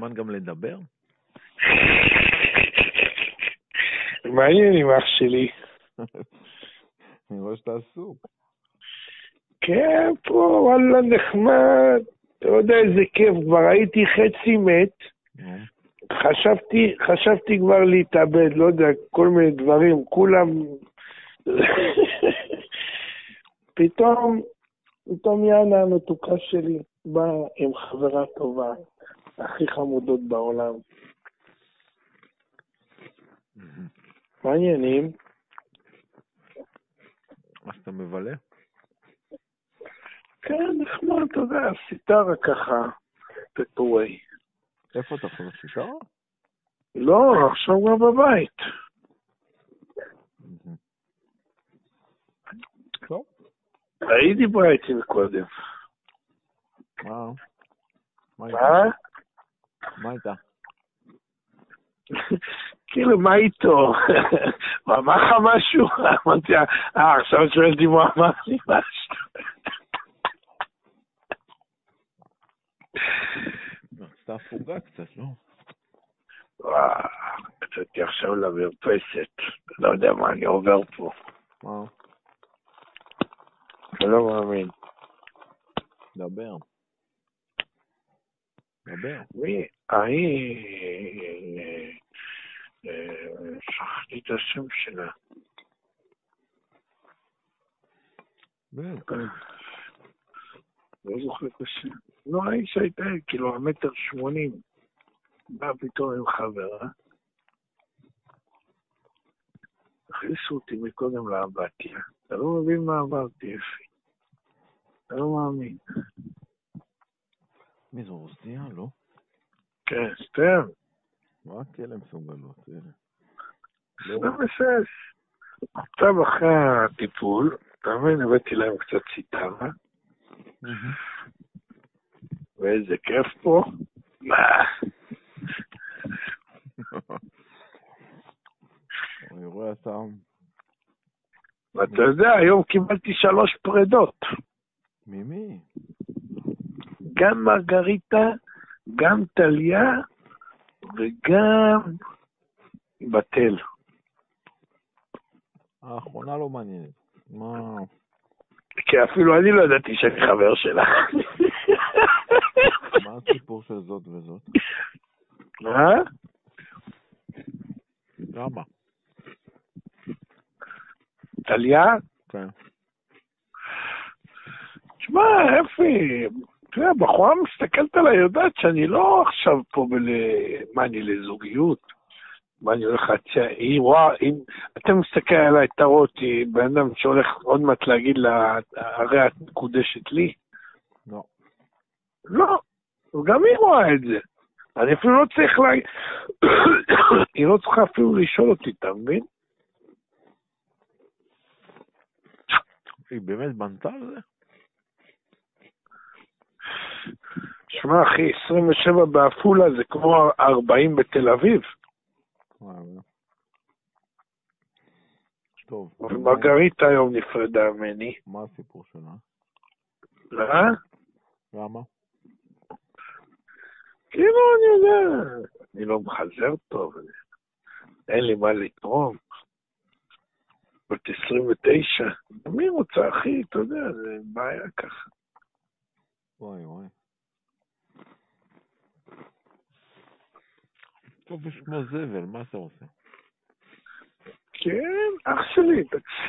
זמן גם לדבר? מעניין עם אח שלי. אני רואה שאתה עסוק. כן, פה, וואלה, נחמד. אתה יודע איזה כיף, כבר הייתי חצי מת. חשבתי כבר להתאבד, לא יודע, כל מיני דברים, כולם... פתאום יאנה המתוקה שלי באה עם חברה טובה, הכי חמודות בעולם. מעניינים. מה שאתה מבלה? כן, נחמד, אתה יודע, סיטרה ככה, פטווי. איפה אתה חושב סיטרה? לא, עכשיו כבר בבית. טוב. הייתי בית קודם. מה איתה? כאילו, מה איתו? הוא אמר לך משהו? אמרתי, עכשיו שואלתי מה אמר לי משהו. אתה הפוגה קצת, לא? וואו, קצתי עכשיו למרפסת. לא יודע מה אני עובר פה. אני לא מאמין. דבר. מי? שכחתי את השם שלה. לא זוכר את השם. לא, האיש הייתה כאילו 1.80 מטר. בא פתאום עם חברה. הכניסו אותי מקודם לאמבטיה. אתה לא מבין מה עברתי, אפי. אתה לא מאמין. מי זו רוסיה, לא? כן, סתם. מה הכלם סוגלות? זה בסס. עכשיו אחרי הטיפול, אתה מבין, הבאתי להם קצת סיטרה. ואיזה כיף פה. אני רואה אתה... ואתה יודע, היום קיבלתי 3 פרדות. ממי? גם מרגריטה, גם טליה, וגם בתל. האחרונה לא מעניינת. מה? כי אפילו אני לא ידעתי שאני חבר שלה. מה הסיפור של זאת וזאת? מה? למה? טליה? כן. תשמע, אפי, אתה יודע, בחורה מסתכלת עליי, יודעת שאני לא עכשיו פה מה אני לזוגיות, מה אני הולך להציע, אם אתם מסתכל עליי, תראו אותי, בן אדם שהולך עוד מעט להגיד לה, הרי את מקודשת לי? לא. לא, וגם היא רואה את זה. אני אפילו לא צריך היא לא צריכה אפילו לשאול אותי, אתה מבין? היא באמת בנתה על זה? שמע, אחי, 27 באפולה זה כמו 40 בתל אביב. טוב. ומרגריטה היום נפרדה ממני. מה הסיפור שלה? למה? כאילו, אני יודע, אני לא מחזר טוב, אין לי מה לתרום. בת 29, מי רוצה, אחי, אתה יודע, זה בעיה ככה. וואי. טוב, יש כמו זבל, מה אתה עושה? כן, אח שלי,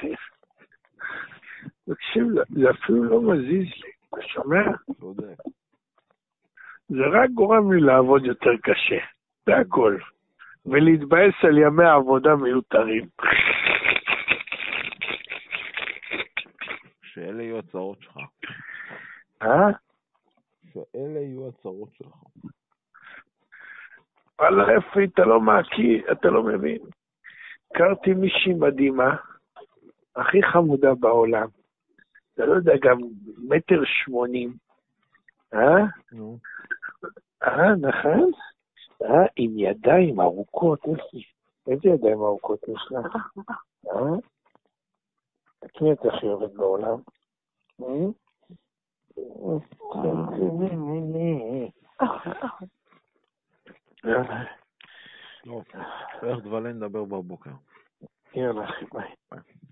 תקשיב, זה אפילו לא מזיז לי, אתה שומע? צודק. זה רק גורם לי לעבוד יותר קשה, זה הכל. ולהתבאס על ימי העבודה מיותרים. שאלה יהיו הצעות שלך. שאלה יהיו הצעות שלך. וואלה, אפי, אתה לא מכיר, אתה לא מבין. הכרתי מישהי מדהימה, הכי חמודה בעולם. אתה לא יודע, גם 1.80 מטר. נו. נכון? עם ידיים ארוכות, איזה ידיים ארוכות יש לה? את מי אתה הכי אוהבת בעולם? יאללה. לא, איך דבלן נדבר בבוקר. יאללה, אחי, ביי. ביי.